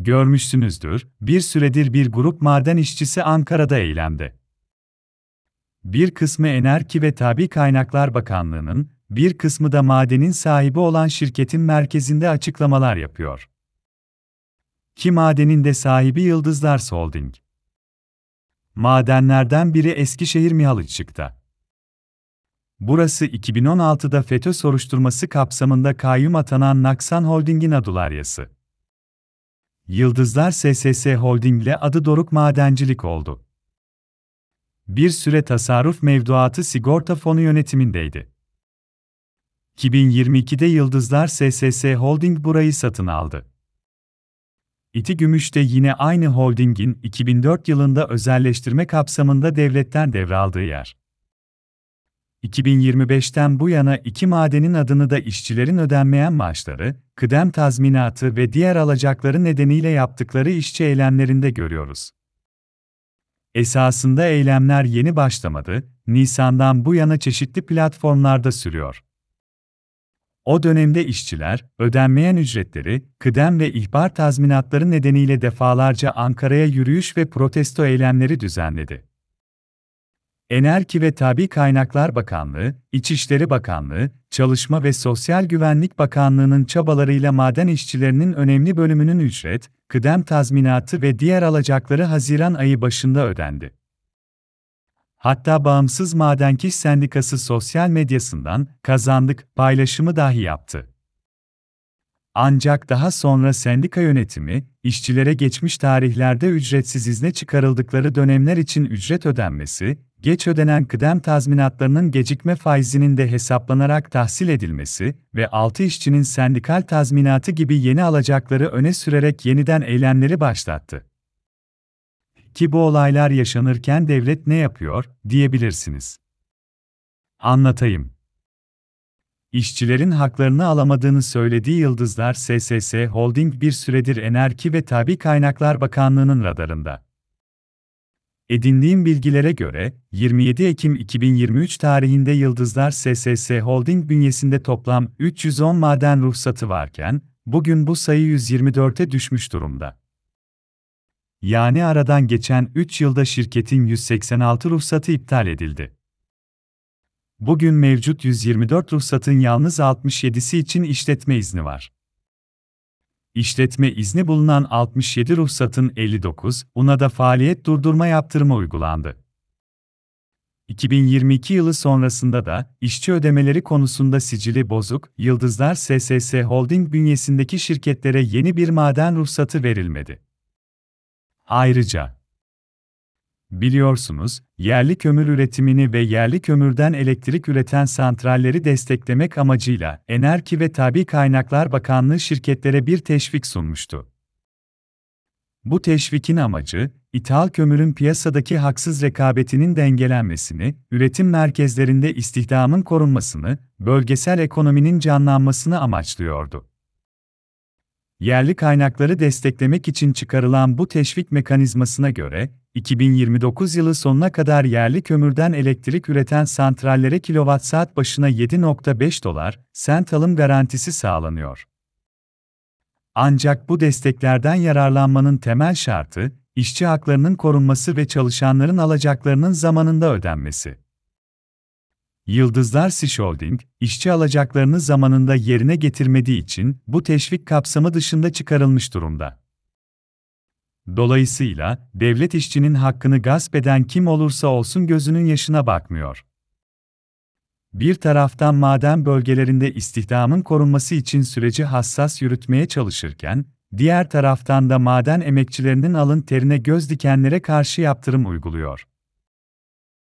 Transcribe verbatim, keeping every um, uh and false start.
Görmüşsünüzdür, bir süredir bir grup maden işçisi Ankara'da eylemde. Bir kısmı Enerji ve Tabii Kaynaklar Bakanlığı'nın, bir kısmı da madenin sahibi olan şirketin merkezinde açıklamalar yapıyor. Ki madenin de sahibi Yıldızlar Holding. Madenlerden biri Eskişehir Mihalıççık'ta. Burası iki bin on altıda FETÖ soruşturması kapsamında kayyum atanan Naksan Holding'in adularyası. Yıldızlar S S S Holding ile adı Doruk Madencilik oldu. Bir süre tasarruf mevduatı sigorta fonu yönetimindeydi. iki bin yirmi ikide Yıldızlar S S S Holding burayı satın aldı. İTİ-Gümüş'te yine aynı holdingin iki bin dört yılında özelleştirme kapsamında devletten devraldığı yer. iki bin yirmi beşten bu yana iki madenin adını da işçilerin ödenmeyen maaşları, kıdem tazminatı ve diğer alacakları nedeniyle yaptıkları işçi eylemlerinde görüyoruz. Esasında eylemler yeni başlamadı, Nisan'dan bu yana çeşitli platformlarda sürüyor. O dönemde işçiler, ödenmeyen ücretleri, kıdem ve ihbar tazminatları nedeniyle defalarca Ankara'ya yürüyüş ve protesto eylemleri düzenledi. Enerji ve Tabii Kaynaklar Bakanlığı, İçişleri Bakanlığı, Çalışma ve Sosyal Güvenlik Bakanlığı'nın çabalarıyla maden işçilerinin önemli bölümünün ücret, kıdem tazminatı ve diğer alacakları Haziran ayı başında ödendi. Hatta Bağımsız Madenkişi Sendikası sosyal medyasından "kazandık" paylaşımı dahi yaptı. Ancak daha sonra sendika yönetimi, işçilere geçmiş tarihlerde ücretsiz izne çıkarıldıkları dönemler için ücret ödenmesi, geç ödenen kıdem tazminatlarının gecikme faizinin de hesaplanarak tahsil edilmesi ve altı işçinin sendikal tazminatı gibi yeni alacakları öne sürerek yeniden eylemleri başlattı. Ki bu olaylar yaşanırken devlet ne yapıyor, diyebilirsiniz. Anlatayım. İşçilerin haklarını alamadığını söylediği Yıldızlar S S S Holding bir süredir Enerji ve Tabii Kaynaklar Bakanlığı'nın radarında. Edindiğim bilgilere göre, yirmi yedi Ekim iki bin yirmi üç tarihinde Yıldızlar S S S Holding bünyesinde toplam üç yüz on maden ruhsatı varken, bugün bu sayı yüz yirmi dörte düşmüş durumda. Yani aradan geçen üç yılda şirketin yüz seksen altı ruhsatı iptal edildi. Bugün mevcut yüz yirmi dört ruhsatın yalnız altmış yedisi için işletme izni var. İşletme izni bulunan altmış yedi ruhsatın elli dokuzuna da faaliyet durdurma yaptırımı uygulandı. iki bin yirmi iki yılı sonrasında da işçi ödemeleri konusunda sicili bozuk, Yıldızlar S S S Holding bünyesindeki şirketlere yeni bir maden ruhsatı verilmedi. Ayrıca, biliyorsunuz, yerli kömür üretimini ve yerli kömürden elektrik üreten santralleri desteklemek amacıyla Enerji ve Tabii Kaynaklar Bakanlığı şirketlere bir teşvik sunmuştu. Bu teşvikin amacı, ithal kömürün piyasadaki haksız rekabetinin dengelenmesini, üretim merkezlerinde istihdamın korunmasını, bölgesel ekonominin canlanmasını amaçlıyordu. Yerli kaynakları desteklemek için çıkarılan bu teşvik mekanizmasına göre, iki bin yirmi dokuz yılı sonuna kadar yerli kömürden elektrik üreten santrallere kilowatt-saat başına yedi virgül beş dolar sent alım garantisi sağlanıyor. Ancak bu desteklerden yararlanmanın temel şartı, işçi haklarının korunması ve çalışanların alacaklarının zamanında ödenmesi. Yıldızlar S İŞ Holding, işçi alacaklarını zamanında yerine getirmediği için bu teşvik kapsamı dışında çıkarılmış durumda. Dolayısıyla, devlet işçinin hakkını gasp eden kim olursa olsun gözünün yaşına bakmıyor. Bir taraftan maden bölgelerinde istihdamın korunması için süreci hassas yürütmeye çalışırken, diğer taraftan da maden emekçilerinin alın terine göz dikenlere karşı yaptırım uyguluyor.